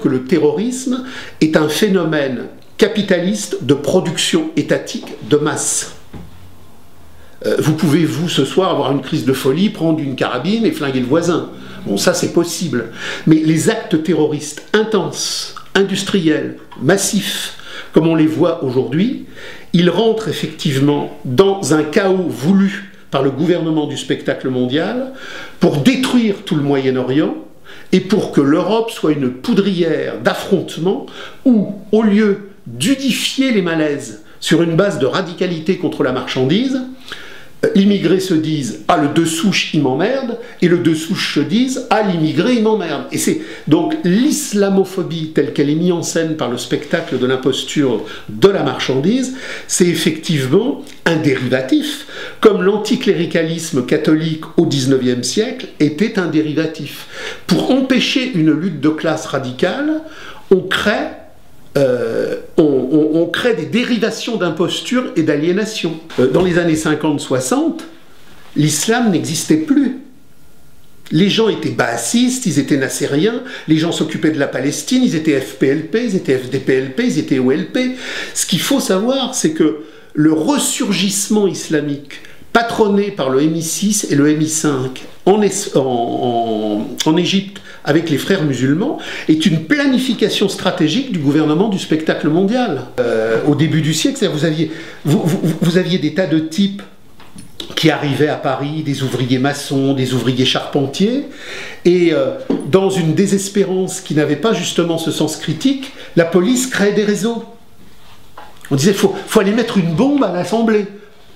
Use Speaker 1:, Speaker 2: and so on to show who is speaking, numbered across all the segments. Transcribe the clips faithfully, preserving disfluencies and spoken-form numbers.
Speaker 1: que le terrorisme est un phénomène capitaliste de production étatique de masse. Euh, vous pouvez, vous, ce soir, avoir une crise de folie, prendre une carabine et flinguer le voisin. Bon, ça, c'est possible. Mais les actes terroristes intenses, industriels, massifs, comme on les voit aujourd'hui, ils rentrent effectivement dans un chaos voulu par le gouvernement du spectacle mondial pour détruire tout le Moyen-Orient et pour que l'Europe soit une poudrière d'affrontement où, au lieu d'unifier les malaises sur une base de radicalité contre la marchandise, l'immigré se dise « Ah, le de souche, il m'emmerde » et le de souche se dise « Ah, l'immigré, il m'emmerde ». Et c'est donc l'islamophobie telle qu'elle est mise en scène par le spectacle de l'imposture de la marchandise, c'est effectivement un dérivatif, comme l'anticléricalisme catholique au dix-neuvième siècle était un dérivatif. Pour empêcher une lutte de classe radicale, on crée Euh, on, on, on crée des dérivations d'imposture et d'aliénation. Euh, dans les années cinquante soixante, l'islam n'existait plus. Les gens étaient baasistes, ils étaient nassériens, les gens s'occupaient de la Palestine, ils étaient F P L P, ils étaient F D P L P, ils étaient O L P. Ce qu'il faut savoir, c'est que le ressurgissement islamique patronné par le M I six et le M I cinq en, en, en, en Égypte avec les frères musulmans, est une planification stratégique du gouvernement du spectacle mondial. Euh, au début du siècle, vous aviez, vous, vous, vous aviez des tas de types qui arrivaient à Paris, des ouvriers maçons, des ouvriers charpentiers, et euh, dans une désespérance qui n'avait pas justement ce sens critique, la police créait des réseaux. On disait, il faut, faut aller mettre une bombe à l'Assemblée.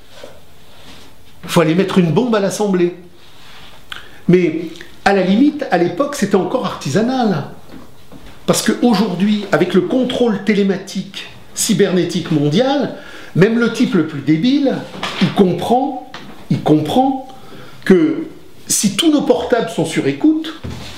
Speaker 1: Il faut aller mettre une bombe à l'Assemblée. Mais à la limite, à l'époque, c'était encore artisanal. Parce qu'aujourd'hui, avec le contrôle télématique, cybernétique mondial, même le type le plus débile, il comprend, il comprend que si tous nos portables sont sur écoute,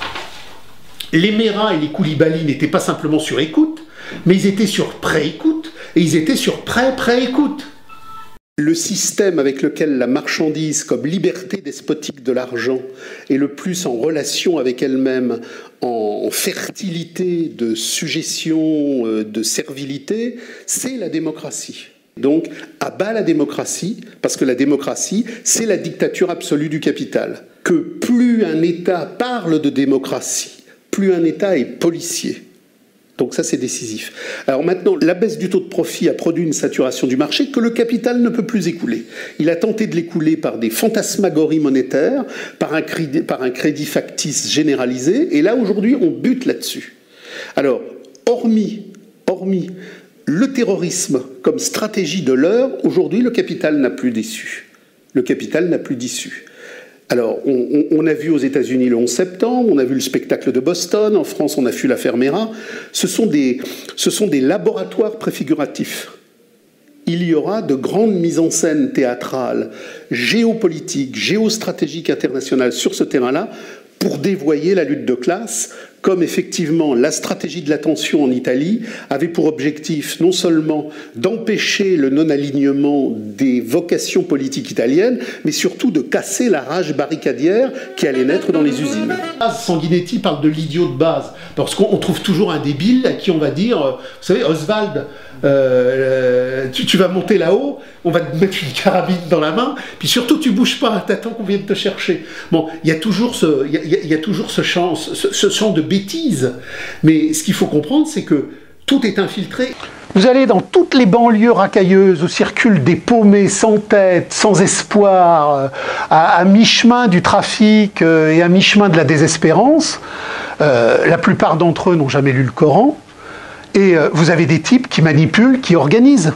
Speaker 1: les Mera et les Koulibaly n'étaient pas simplement sur écoute, mais ils étaient sur pré-écoute, et ils étaient sur pré-pré-écoute. Le système avec lequel la marchandise, comme liberté despotique de l'argent, est le plus en relation avec elle-même, en fertilité de suggestion, de servilité, c'est la démocratie. Donc, à bas la démocratie, parce que la démocratie, c'est la dictature absolue du capital. Que plus un État parle de démocratie, plus un État est policier. Donc ça, c'est décisif. Alors maintenant, la baisse du taux de profit a produit une saturation du marché que le capital ne peut plus écouler. Il a tenté de l'écouler par des fantasmagories monétaires, par un crédit, par un crédit factice généralisé, et là, aujourd'hui, on bute là-dessus. Alors, hormis, hormis le terrorisme comme stratégie de l'heure, aujourd'hui, le capital n'a plus d'issue. Le capital n'a plus d'issue. Alors, on, on a vu aux États-Unis le onze septembre, on a vu le spectacle de Boston, en France, on a vu l'affaire Mera. Ce sont des, ce sont des laboratoires préfiguratifs. Il y aura de grandes mises en scène théâtrales, géopolitiques, géostratégiques internationales sur ce terrain-là pour dévoyer la lutte de classe, comme effectivement la stratégie de l'attention en Italie avait pour objectif non seulement d'empêcher le non-alignement des vocations politiques italiennes, mais surtout de casser la rage barricadière qui allait naître dans les usines. Sanguinetti parle de l'idiot de base, parce qu'on trouve toujours un débile à qui on va dire, vous savez, Oswald, euh, tu, tu vas monter là-haut, on va te mettre une carabine dans la main, puis surtout tu bouges pas, t'attends qu'on vienne te chercher. Bon, il y a toujours ce, il y a, il y a toujours ce champ, ce, ce champ de bêtises, mais ce qu'il faut comprendre, c'est que tout est infiltré. Vous allez dans toutes les banlieues racailleuses où circulent des paumés sans tête, sans espoir, à, à mi-chemin du trafic et à mi-chemin de la désespérance. Euh, la plupart d'entre eux n'ont jamais lu le Coran. Et euh, vous avez des types qui manipulent, qui organisent.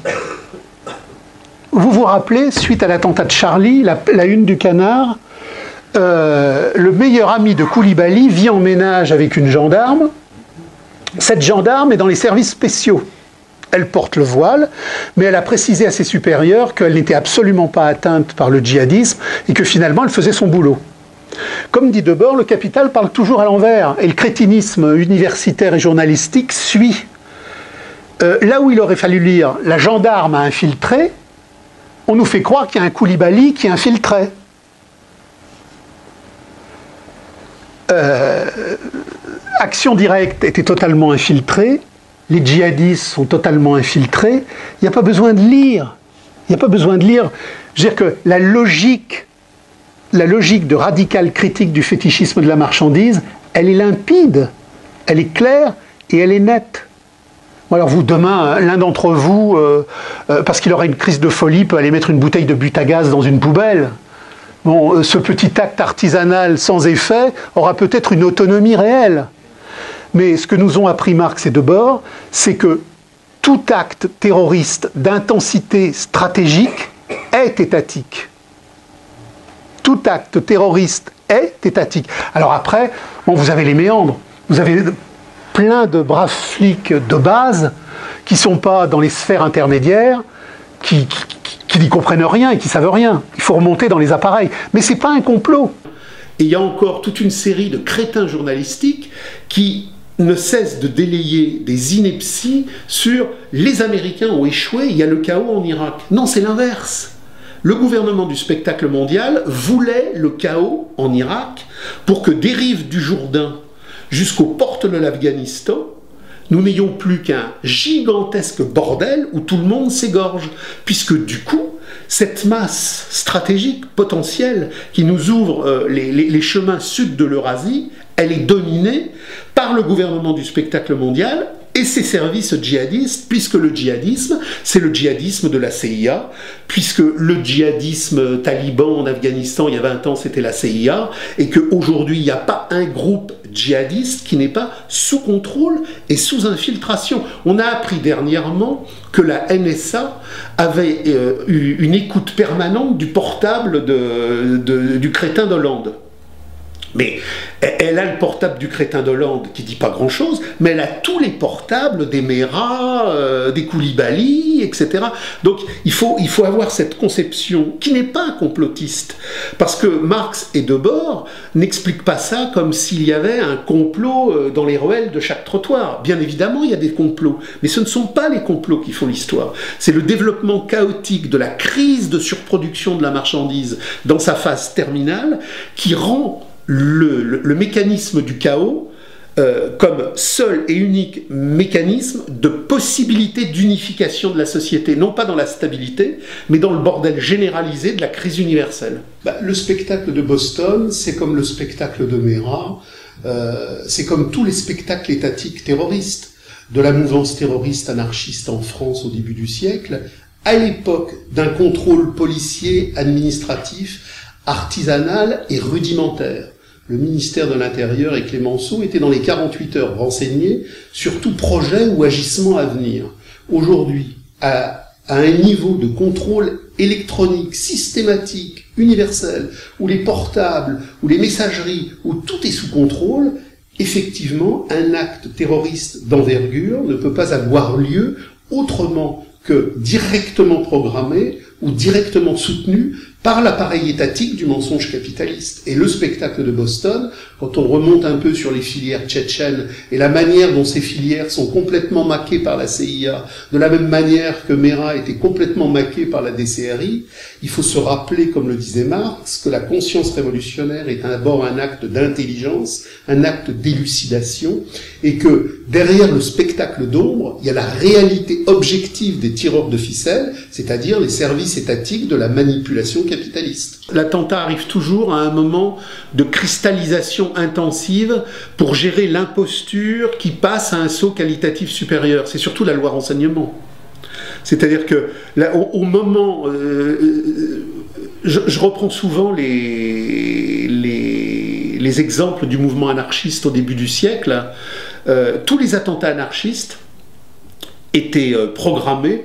Speaker 1: Vous vous rappelez, suite à l'attentat de Charlie, la, la une du Canard, euh, le meilleur ami de Koulibaly vit en ménage avec une gendarme. Cette gendarme est dans les services spéciaux. Elle porte le voile, mais elle a précisé à ses supérieurs qu'elle n'était absolument pas atteinte par le djihadisme et que finalement elle faisait son boulot. Comme dit Debord, le capital parle toujours à l'envers et le crétinisme universitaire et journalistique suit. Euh, là où il aurait fallu lire « La gendarme a infiltré », on nous fait croire qu'il y a un Koulibaly qui infiltrait. Euh,
Speaker 2: Action Directe était totalement infiltrée, les djihadistes sont totalement infiltrés, il n'y a pas besoin de lire. Il n'y a pas besoin de lire. Je veux dire que la logique, la logique de radicale critique du fétichisme de la marchandise, elle est limpide, elle est claire et elle est nette. Bon alors vous, demain, l'un d'entre vous, euh, euh, parce qu'il aura une crise de folie, peut aller mettre une bouteille de but à gaz dans une poubelle. Bon, euh, ce petit acte artisanal sans effet aura peut-être une autonomie réelle. Mais ce que nous ont appris Marx et Debord, c'est que tout acte terroriste d'intensité stratégique est étatique. Tout acte terroriste est étatique. Alors après, bon, vous avez les méandres. Vous avez plein de braves flics de base qui ne sont pas dans les sphères intermédiaires, qui, qui, qui n'y comprennent rien et qui ne savent rien. Il faut remonter dans les appareils. Mais ce n'est pas un complot.
Speaker 1: Et il y a encore toute une série de crétins journalistiques qui ne cesse de délayer des inepties sur les Américains ont échoué, il y a le chaos en Irak. Non, c'est l'inverse. Le gouvernement du spectacle mondial voulait le chaos en Irak pour que des rives du Jourdain jusqu'aux portes de l'Afghanistan, nous n'ayons plus qu'un gigantesque bordel où tout le monde s'égorge. Puisque du coup, cette masse stratégique potentielle qui nous ouvre euh, les, les, les chemins sud de l'Eurasie, elle est dominée par le gouvernement du spectacle mondial et ses services djihadistes, puisque le djihadisme, c'est le djihadisme de la C I A, puisque le djihadisme taliban en Afghanistan, il y a vingt ans, c'était la C I A, et qu'aujourd'hui, il n'y a pas un groupe djihadiste qui n'est pas sous contrôle et sous infiltration. On a appris dernièrement que la N S A avait euh, eu une écoute permanente du portable de, de, du crétin d'Hollande. Mais elle a le portable du crétin d'Hollande qui ne dit pas grand-chose, mais elle a tous les portables des Mera, euh, des Koulibaly, et cetera. Donc il faut, il faut avoir cette conception qui n'est pas complotiste. Parce que Marx et Debord n'expliquent pas ça comme s'il y avait un complot dans les ruelles de chaque trottoir. Bien évidemment, il y a des complots, mais ce ne sont pas les complots qui font l'histoire. C'est le développement chaotique de la crise de surproduction de la marchandise dans sa phase terminale qui rend Le, le, le mécanisme du chaos euh, comme seul et unique mécanisme de possibilité d'unification de la société, non pas dans la stabilité, mais dans le bordel généralisé de la crise universelle.
Speaker 3: Bah, le spectacle de Boston, c'est comme le spectacle de Mera, euh, c'est comme tous les spectacles étatiques terroristes, de la mouvance terroriste anarchiste en France au début du siècle, à l'époque d'un contrôle policier, administratif, artisanal et rudimentaire. Le ministère de l'Intérieur et Clémenceau étaient dans les quarante-huit heures renseignés sur tout projet ou agissement à venir. Aujourd'hui, à, à un niveau de contrôle électronique, systématique, universel, où les portables, où les messageries, où tout est sous contrôle, effectivement, un acte terroriste d'envergure ne peut pas avoir lieu autrement que directement programmé ou directement soutenu par l'appareil étatique du mensonge capitaliste. Et le spectacle de Boston, quand on remonte un peu sur les filières tchétchènes et la manière dont ces filières sont complètement maquées par la C I A, de la même manière que Mera était complètement maquée par la D C R I, il faut se rappeler, comme le disait Marx, que la conscience révolutionnaire est d'abord un acte d'intelligence, un acte d'élucidation, et que derrière le spectacle d'ombre, il y a la réalité objective des tireurs de ficelles, c'est-à-dire les services étatiques de la manipulation capitaliste.
Speaker 1: L'attentat arrive toujours à un moment de cristallisation intensive pour gérer l'imposture qui passe à un saut qualitatif supérieur. C'est surtout la loi renseignement. C'est-à-dire que là, au, au moment... Euh, je, je reprends souvent les, les, les exemples du mouvement anarchiste au début du siècle. Euh, tous les attentats anarchistes étaient euh, programmés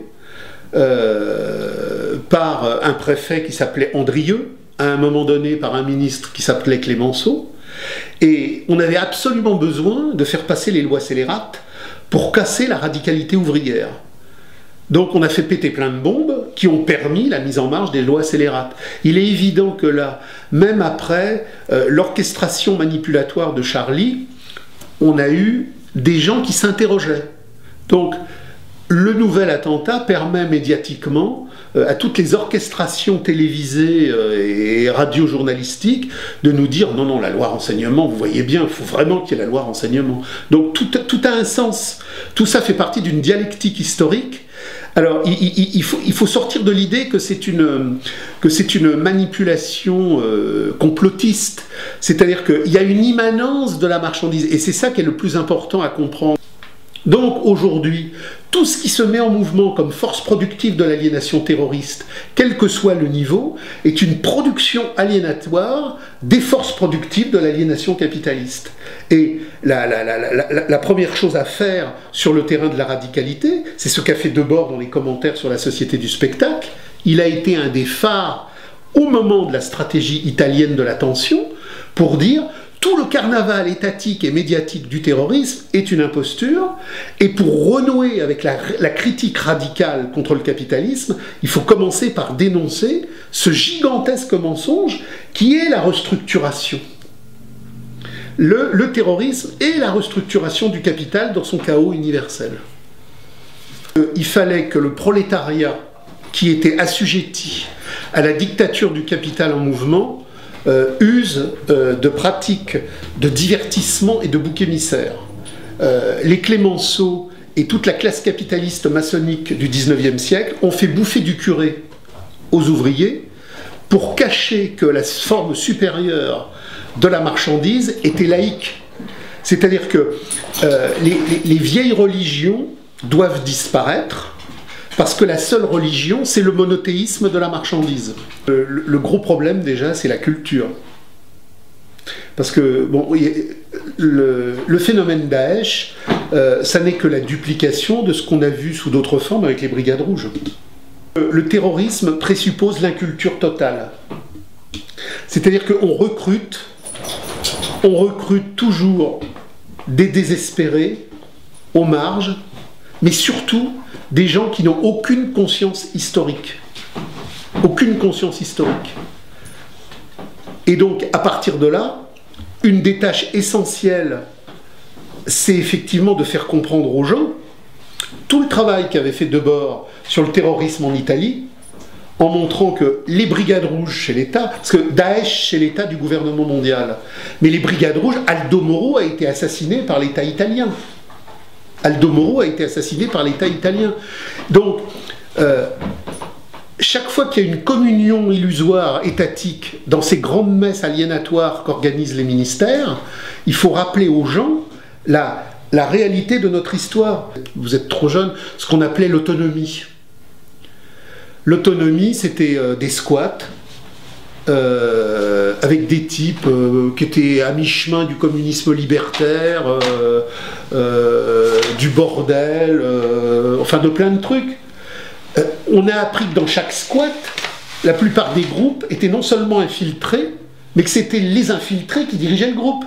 Speaker 1: Euh, par un préfet qui s'appelait Andrieux, à un moment donné par un ministre qui s'appelait Clémenceau, et on avait absolument besoin de faire passer les lois scélérates pour casser la radicalité ouvrière. Donc on a fait péter plein de bombes qui ont permis la mise en marche des lois scélérates. Il est évident que là, même après euh, l'orchestration manipulatoire de Charlie, on a eu des gens qui s'interrogeaient. Donc le nouvel attentat permet médiatiquement euh, à toutes les orchestrations télévisées euh, et radiojournalistiques de nous dire non, non, la loi renseignement, vous voyez bien, il faut vraiment qu'il y ait la loi renseignement. Donc tout, tout a un sens. Tout ça fait partie d'une dialectique historique. Alors, il, il, il, faut, il faut sortir de l'idée que c'est une, que c'est une manipulation euh, complotiste. C'est-à-dire qu'il y a une immanence de la marchandise. Et c'est ça qui est le plus important à comprendre. Donc, aujourd'hui, tout ce qui se met en mouvement comme force productive de l'aliénation terroriste, quel que soit le niveau, est une production aliénatoire des forces productives de l'aliénation capitaliste. Et la, la, la, la, la première chose à faire sur le terrain de la radicalité, c'est ce qu'a fait Debord dans les commentaires sur la société du spectacle. Il a été un des phares au moment de la stratégie italienne de l'attention pour dire tout le carnaval étatique et médiatique du terrorisme est une imposture, et pour renouer avec la, la critique radicale contre le capitalisme, il faut commencer par dénoncer ce gigantesque mensonge qui est la restructuration. Le, le terrorisme est la restructuration du capital dans son chaos universel. Il fallait que le prolétariat, qui était assujetti à la dictature du capital en mouvement, Euh, use euh, de pratiques de divertissement et de bouc émissaire. Euh, les Clémenceau et toute la classe capitaliste maçonnique du dix-neuvième siècle ont fait bouffer du curé aux ouvriers pour cacher que la forme supérieure de la marchandise était laïque. C'est-à-dire que euh, les, les, les vieilles religions doivent disparaître, parce que la seule religion, c'est le monothéisme de la marchandise. Le, le, le gros problème, déjà, c'est la culture. Parce que, bon, le, le phénomène Daesh, euh, ça n'est que la duplication de ce qu'on a vu sous d'autres formes avec les Brigades Rouges. Le terrorisme présuppose l'inculture totale. C'est-à-dire qu'on recrute, on recrute toujours des désespérés aux marges, mais surtout des gens qui n'ont aucune conscience historique. Aucune conscience historique. Et donc, à partir de là, une des tâches essentielles, c'est effectivement de faire comprendre aux gens tout le travail qu'avait fait Debord sur le terrorisme en Italie, en montrant que les brigades rouges chez l'État, parce que Daesh chez l'État du gouvernement mondial, mais les brigades rouges, Aldo Moro a été assassiné par l'État italien. Aldo Moro a été assassiné par l'État italien. Donc, euh, chaque fois qu'il y a une communion illusoire étatique dans ces grandes messes aliénatoires qu'organisent les ministères, il faut rappeler aux gens la, la réalité de notre histoire. Vous êtes trop jeune, ce qu'on appelait l'autonomie. L'autonomie, c'était euh, des squats, Euh, avec des types euh, qui étaient à mi-chemin du communisme libertaire, euh, euh, du bordel, euh, enfin de plein de trucs. Euh, on a appris que dans chaque squat, la plupart des groupes étaient non seulement infiltrés, mais que c'était les infiltrés qui dirigeaient le groupe.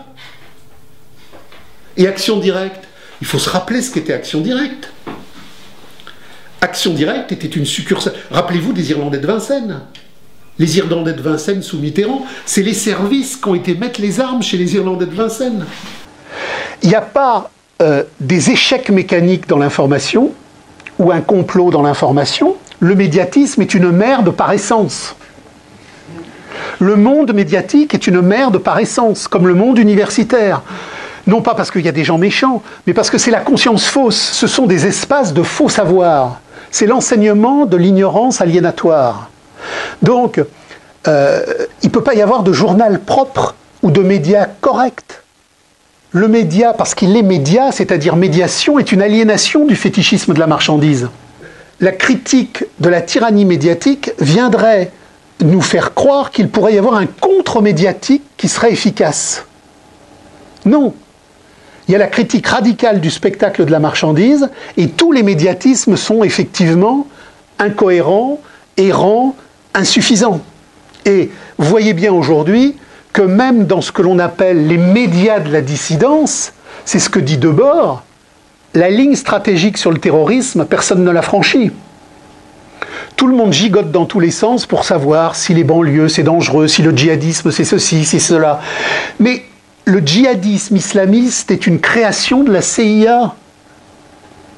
Speaker 1: Et Action Directe, il faut se rappeler ce qu'était Action Directe. Action Directe était une succursale. Rappelez-vous des Irlandais de Vincennes. Les Irlandais de Vincennes sous Mitterrand, c'est les services qui ont été mettre les armes chez les Irlandais de Vincennes.
Speaker 2: Il n'y a pas euh, des échecs mécaniques dans l'information ou un complot dans l'information. Le médiatisme est une merde par essence. Le monde médiatique est une merde par essence, comme le monde universitaire. Non pas parce qu'il y a des gens méchants, mais parce que c'est la conscience fausse. Ce sont des espaces de faux savoir. C'est l'enseignement de l'ignorance aliénatoire. Donc, euh, il ne peut pas y avoir de journal propre ou de média correct. Le média, parce qu'il est média, c'est-à-dire médiation, est une aliénation du fétichisme de la marchandise. La critique de la tyrannie médiatique viendrait nous faire croire qu'il pourrait y avoir un contre-médiatique qui serait efficace. Non. Il y a la critique radicale du spectacle de la marchandise, et tous les médiatismes sont effectivement incohérents, errants, insuffisant. Et vous voyez bien aujourd'hui que même dans ce que l'on appelle les médias de la dissidence, c'est ce que dit Debord, la ligne stratégique sur le terrorisme, personne ne l'a franchie. Tout le monde gigote dans tous les sens pour savoir si les banlieues c'est dangereux, si le djihadisme c'est ceci, c'est cela. Mais le djihadisme islamiste est une création de la C I A.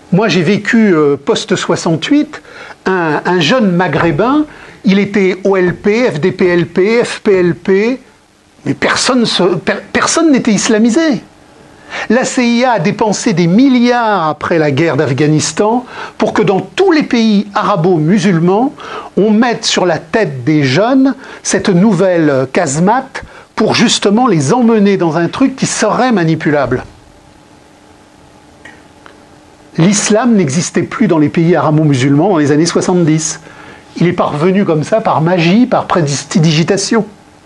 Speaker 2: Moi, j'ai vécu euh, post-soixante-huit, un, un jeune maghrébin, il était O L P, F D P L P, F P L P, mais personne se, per, personne n'était islamisé. La C I A a dépensé des milliards après la guerre d'Afghanistan pour que dans tous les pays arabo-musulmans, on mette sur la tête des jeunes cette nouvelle casemate pour justement les emmener dans un truc qui serait manipulable. L'islam n'existait plus dans les pays arabo-musulmans dans les années soixante-dix. Il est parvenu comme ça par magie, par prédigitation.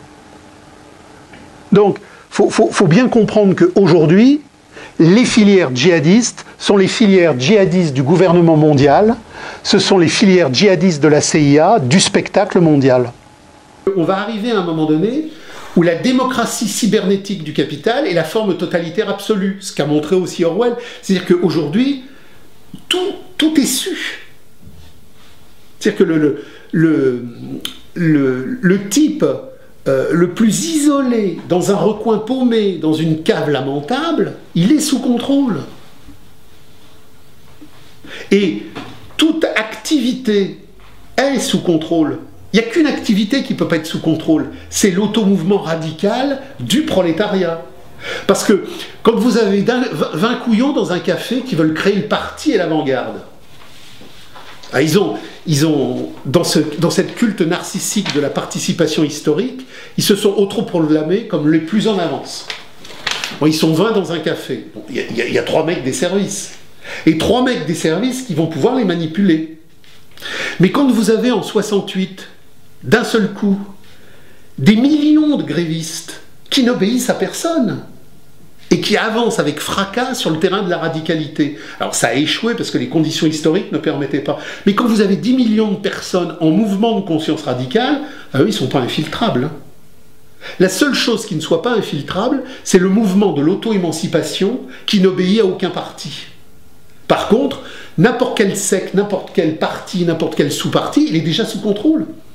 Speaker 2: Donc, il faut, faut, faut bien comprendre qu'aujourd'hui, les filières djihadistes sont les filières djihadistes du gouvernement mondial, ce sont les filières djihadistes de la C I A, du spectacle mondial.
Speaker 1: On va arriver à un moment donné où la démocratie cybernétique du capital est la forme totalitaire absolue, ce qu'a montré aussi Orwell. C'est-à-dire qu'aujourd'hui, tout, tout est su. C'est-à-dire que le, le, le, le, le type euh, le plus isolé, dans un recoin paumé, dans une cave lamentable, il est sous contrôle. Et toute activité est sous contrôle. Il n'y a qu'une activité qui ne peut pas être sous contrôle, c'est l'automouvement radical du prolétariat. Parce que quand vous avez vingt couillons dans un café qui veulent créer le parti et l'avant-garde, ils ont, ils ont dans, ce, dans cette culte narcissique de la participation historique, ils se sont autoproclamés comme les plus en avance. Bon, ils sont vingt dans un café, il y, y, y a trois mecs des services, et trois mecs des services qui vont pouvoir les manipuler. Mais quand vous avez en soixante-huit, d'un seul coup, des millions de grévistes qui n'obéissent à personne et qui avancent avec fracas sur le terrain de la radicalité. Alors ça a échoué parce que les conditions historiques ne permettaient pas. Mais quand vous avez dix millions de personnes en mouvement de conscience radicale, eux, ils ne sont pas infiltrables. La seule chose qui ne soit pas infiltrable, c'est le mouvement de l'auto-émancipation qui n'obéit à aucun parti. Par contre, n'importe quel secte, n'importe quel parti, n'importe quel sous-parti, il est déjà sous contrôle.